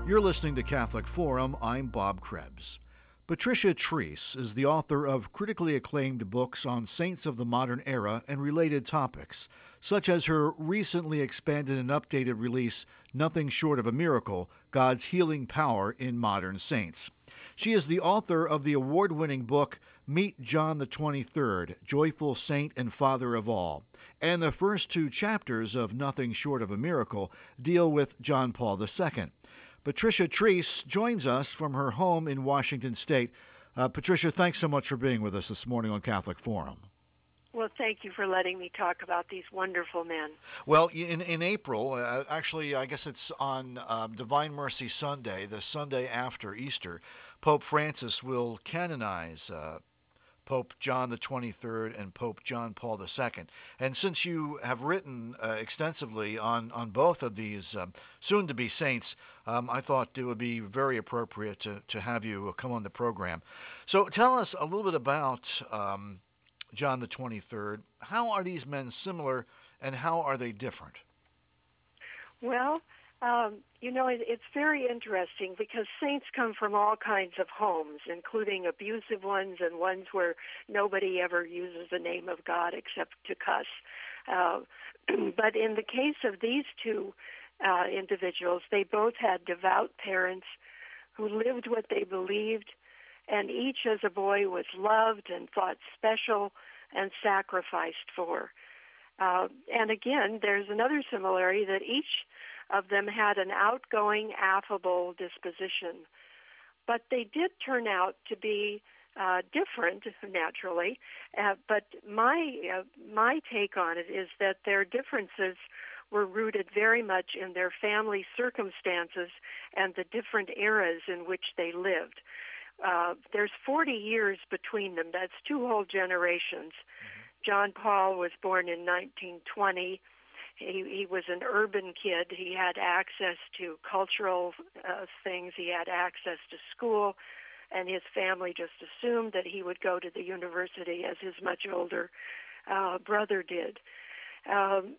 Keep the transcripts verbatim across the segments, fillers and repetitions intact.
You're listening to Catholic Forum. I'm Bob Krebs. Patricia Treese is the author of critically acclaimed books on saints of the modern era and related topics, such as her recently expanded and updated release, Nothing Short of a Miracle, God's Healing Power in Modern Saints. She is the author of the award-winning book, Meet John the twenty-third, Joyful Saint and Father of All. And the first two chapters of Nothing Short of a Miracle deal with John Paul the Second. Patricia Treese joins us from her home in Washington State. Uh, Patricia, thanks so much for being with us this morning on Catholic Forum. Well, thank you for letting me talk about these wonderful men. Well, in in April, uh, actually, I guess it's on um, Divine Mercy Sunday, the Sunday after Easter, Pope Francis will canonize uh, Pope John the twenty-third and Pope John Paul the Second. And since you have written uh, extensively on, on both of these um, soon-to-be saints, um, I thought it would be very appropriate to, to have you come on the program. So tell us a little bit about um, John the twenty-third. How are these men similar, and how are they different? Well, um, you know, it, it's very interesting because saints come from all kinds of homes, including abusive ones and ones where nobody ever uses the name of God except to cuss. Uh, but in the case of these two uh, individuals, they both had devout parents who lived what they believed, and each as a boy was loved and thought special and sacrificed for. Uh, and again, there's another similarity that each of them had an outgoing, affable disposition. But they did turn out to be uh, different, naturally. Uh, but my uh, my take on it is that their differences were rooted very much in their family circumstances and the different eras in which they lived. Uh, there's forty years between them. That's two whole generations. Mm-hmm. John Paul was born in nineteen twenty. He, he was an urban kid. He had access to cultural uh, things. He had access to school, and his family just assumed that he would go to the university as his much older uh, brother did. Um,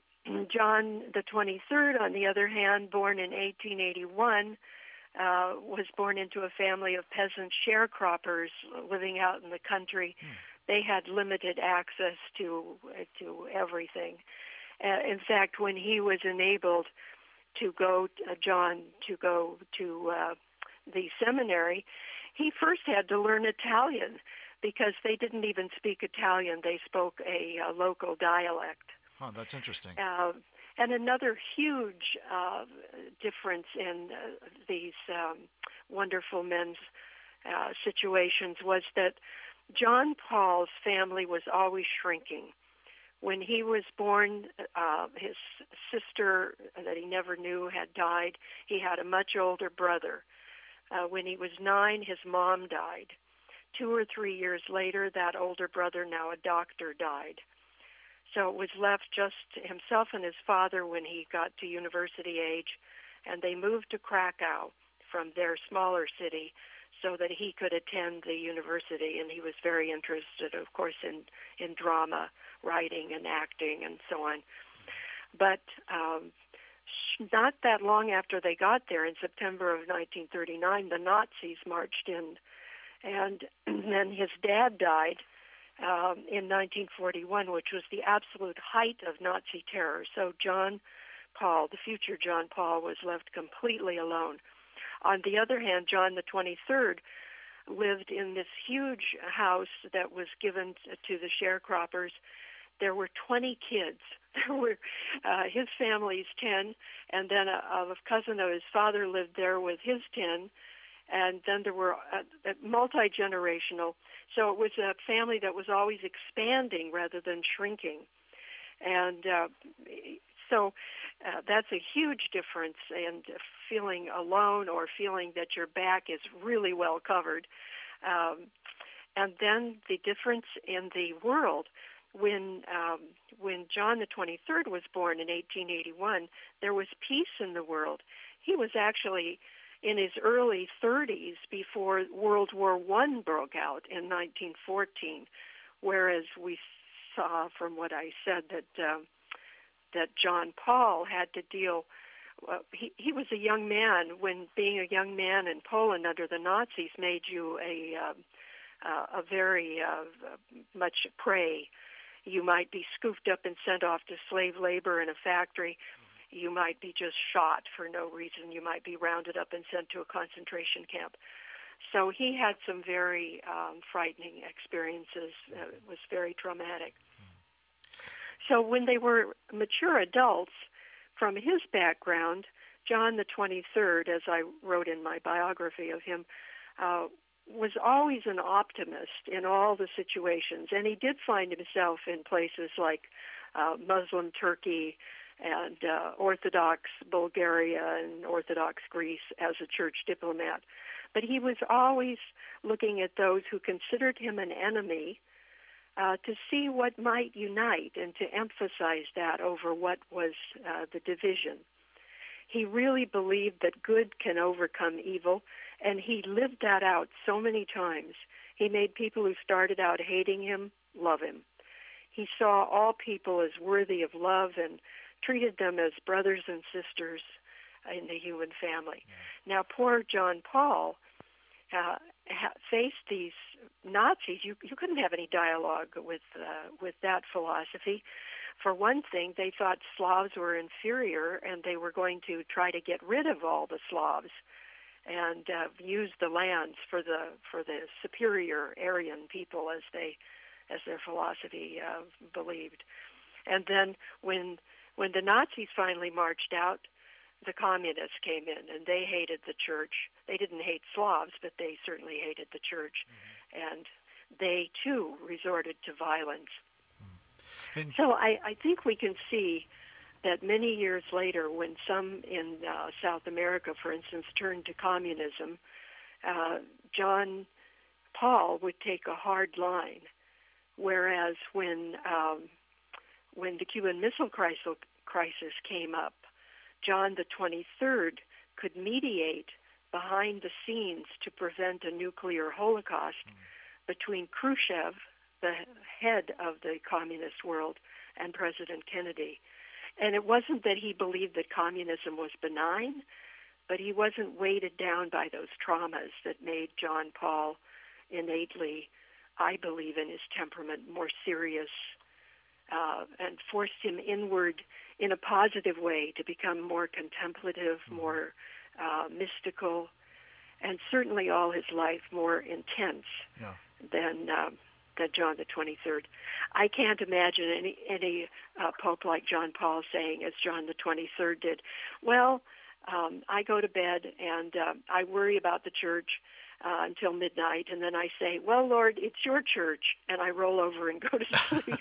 John the twenty-third, on the other hand, born in eighteen eighty-one, uh, was born into a family of peasant sharecroppers living out in the country. Hmm. They had limited access to to everything. Uh, in fact, when he was enabled to go, uh, John, to go to uh, the seminary, he first had to learn Italian because they didn't even speak Italian. They spoke a, a local dialect. Oh, that's interesting. Uh, and another huge uh, difference in uh, these um, wonderful men's uh, situations was that John Paul's family was always shrinking. When he was born, uh, his sister that he never knew had died. He had a much older brother. Uh, when he was nine, his mom died. Two or three years later, that older brother, now a doctor, died. So it was left just himself and his father when he got to university age, and they moved to Krakow from their smaller city so that he could attend the university, and he was very interested, of course, in, in drama, writing and acting and so on. But um, not that long after they got there, in September of nineteen thirty-nine, the Nazis marched in, and then his dad died um, in nineteen forty-one, which was the absolute height of Nazi terror. So John Paul, the future John Paul, was left completely alone. On the other hand, John the twenty-third lived in this huge house that was given to the sharecroppers. There were twenty kids. There were uh, his family's ten, and then a, a cousin of his father lived there with his ten, and then there were uh, multi-generational. So it was a family that was always expanding rather than shrinking. And uh, so uh, that's a huge difference in feeling alone or feeling that your back is really well covered. Um, and then the difference in the world. When um, when John the twenty-third was born in eighteen eighty-one, there was peace in the world. He was actually in his early thirties before World War One broke out in nineteen fourteen, whereas we saw from what I said that um, that John Paul had to deal uh, he, he was a young man when being a young man in Poland under the Nazis made you a, uh, uh, a very uh, much prey. You might be scooped up and sent off to slave labor in a factory. You might be just shot for no reason. You might be rounded up and sent to a concentration camp. So he had some very um, frightening experiences. Uh, it was very traumatic. So when they were mature adults, from his background, John the twenty-third, as I wrote in my biography of him, uh, was always an optimist in all the situations. And he did find himself in places like uh, Muslim Turkey and uh, Orthodox Bulgaria and Orthodox Greece as a church diplomat. But he was always looking at those who considered him an enemy uh, to see what might unite and to emphasize that over what was uh, the division. He really believed that good can overcome evil, and he lived that out so many times. He made people who started out hating him love him. He saw all people as worthy of love and treated them as brothers and sisters in the human family. Yeah. Now, poor John Paul uh, ha- faced these Nazis. You you couldn't have any dialogue with uh, with that philosophy. For one thing, they thought Slavs were inferior, and they were going to try to get rid of all the Slavs and uh, use the lands for the for the superior Aryan people, as they as their philosophy uh, believed. And then when when the Nazis finally marched out, the communists came in, and they hated the church. They didn't hate Slavs, but they certainly hated the church, mm-hmm. and they too resorted to violence. And so I, I think we can see that many years later, when some in uh, South America, for instance, turned to communism, uh, John Paul would take a hard line, whereas when um, when the Cuban Missile Crisis, crisis came up, John the twenty-third could mediate behind the scenes to prevent a nuclear holocaust mm. between Khrushchev, the head of the communist world, and President Kennedy. And it wasn't that he believed that communism was benign, but he wasn't weighted down by those traumas that made John Paul innately, I believe in his temperament, more serious uh, and forced him inward in a positive way to become more contemplative, mm-hmm. more uh, mystical, and certainly all his life more intense yeah. than um, than John the twenty-third. I can't imagine any any uh, pope like John Paul saying, as John the twenty-third did, well, um, I go to bed and uh, I worry about the church uh, until midnight, and then I say, well, Lord, it's your church, and I roll over and go to sleep.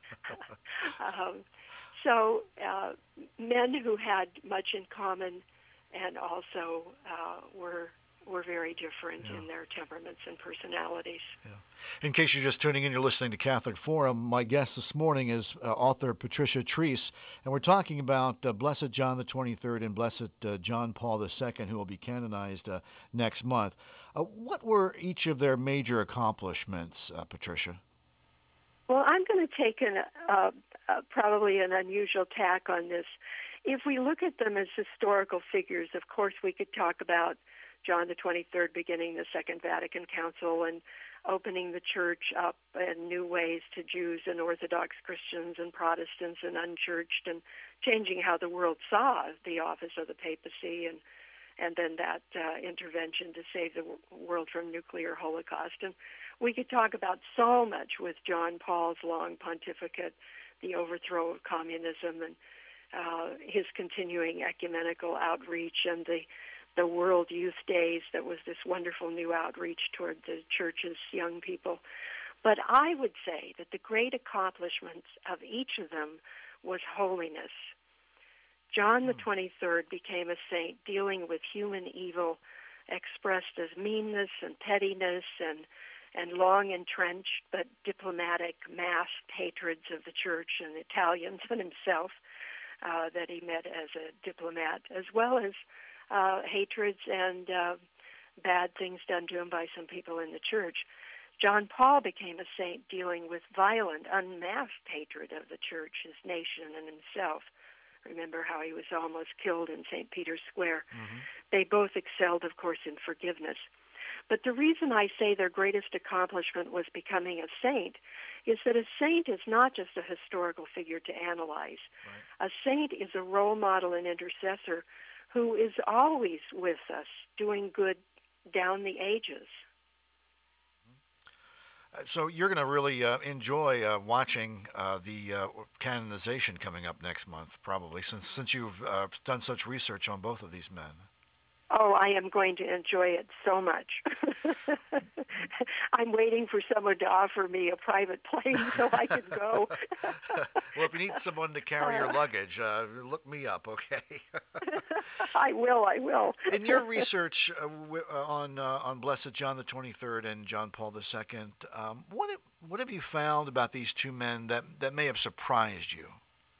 um, so uh, men who had much in common and also uh, were were very different yeah. in their temperaments and personalities. Yeah. In case you're just tuning in, you're listening to Catholic Forum. My guest this morning is uh, author Patricia Treese, and we're talking about uh, Blessed John the twenty-third and Blessed uh, John Paul the Second, who will be canonized uh, next month. Uh, what were each of their major accomplishments, uh, Patricia? Well, I'm going to take an, uh, uh, probably an unusual tack on this. If we look at them as historical figures, of course we could talk about John the twenty-third beginning the Second Vatican Council and opening the church up in new ways to Jews and Orthodox Christians and Protestants and unchurched, and changing how the world saw the office of the papacy, and and then that uh, intervention to save the world from nuclear holocaust. And we could talk about so much with John Paul's long pontificate, the overthrow of communism, and uh, his continuing ecumenical outreach, and the the World Youth Days that was this wonderful new outreach toward the church's young people. But I would say that the great accomplishments of each of them was holiness. John the twenty-third became a saint dealing with human evil expressed as meanness and pettiness and and long entrenched but diplomatic masked hatreds of the church and Italians and himself uh, that he met as a diplomat, as well as uh, hatreds and uh, bad things done to him by some people in the church. John Paul became a saint dealing with violent, unmasked hatred of the church, his nation, and himself. Remember how he was almost killed in Saint Peter's Square. Mm-hmm. They both excelled, of course, in forgiveness. But the reason I say their greatest accomplishment was becoming a saint is that a saint is not just a historical figure to analyze. Right. A saint is a role model and intercessor who is always with us, doing good down the ages. So you're going to really uh, enjoy uh, watching uh, the uh, canonization coming up next month, probably, since since you've uh, done such research on both of these men. Oh, I am going to enjoy it so much. I'm waiting for someone to offer me a private plane so I can go. Well, if you need someone to carry your luggage, uh, look me up, okay? I will, I will. In your research uh, w- uh, on uh, on Blessed John the twenty-third and John Paul the Second, um, what have, what have you found about these two men that, that may have surprised you?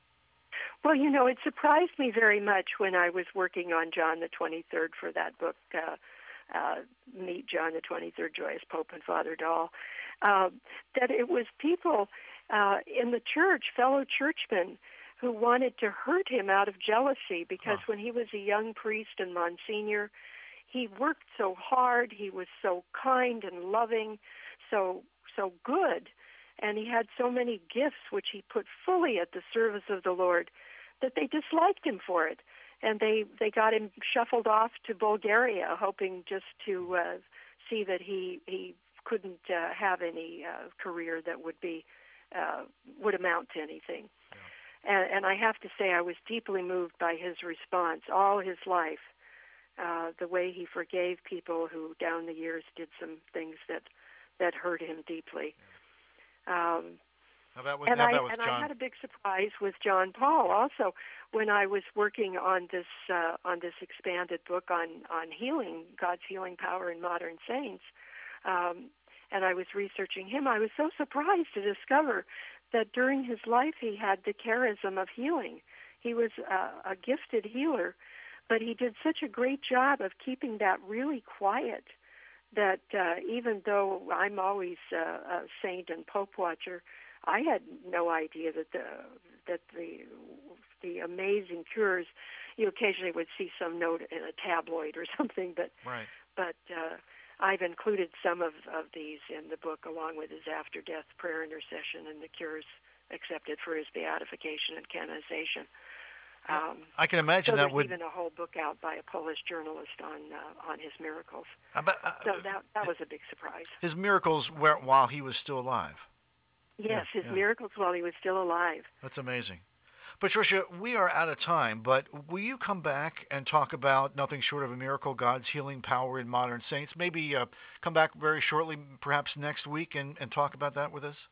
Well, you know, it surprised me very much when I was working on John the twenty-third for that book, uh, uh, Meet John the twenty-third, Joyous Pope and Father Dahl, uh, that it was people uh, in the church, fellow churchmen, who wanted to hurt him out of jealousy because Huh. when he was a young priest and Monsignor, he worked so hard, he was so kind and loving, so so good, and he had so many gifts which he put fully at the service of the Lord that they disliked him for it, and they they got him shuffled off to Bulgaria, hoping just to uh, see that he he couldn't uh, have any uh, career that would be uh, would amount to anything. Yeah. And, and I have to say, I was deeply moved by his response all his life, uh, the way he forgave people who, down the years, did some things that that hurt him deeply. Yeah. Um, How about with, and how I about with and John? I had a big surprise with John Paul also when I was working on this uh, on this expanded book on on healing, God's healing power in modern saints, um, and I was researching him. I was so surprised to discover that during his life he had the charism of healing. He was uh, a gifted healer, but he did such a great job of keeping that really quiet that uh, even though I'm always uh, a saint and pope watcher, I had no idea that the that the the amazing cures. You occasionally would see some note in a tabloid or something, but Right. but uh, I've included some of, of these in the book along with his after-death prayer intercession and the cures accepted for his beatification and canonization. Um, I can imagine so that there's would. even a whole book out by a Polish journalist on uh, on his miracles. I bet, uh, So that that was a big surprise. his miracles were while he was still alive. Yes, Yeah, his yeah. miracles while he was still alive. That's amazing. Patricia, we are out of time, but will you come back and talk about Nothing Short of a Miracle, God's Healing Power in Modern Saints? Maybe uh, come back very shortly, perhaps next week, and, and talk about that with us?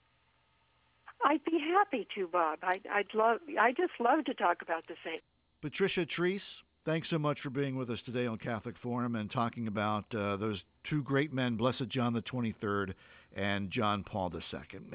I'd be happy to, Bob. I'd, I'd love. I just love to talk about the saints. Patricia Treese, thanks so much for being with us today on Catholic Forum and talking about uh, those two great men, Blessed John the twenty-third and John Paul the Second.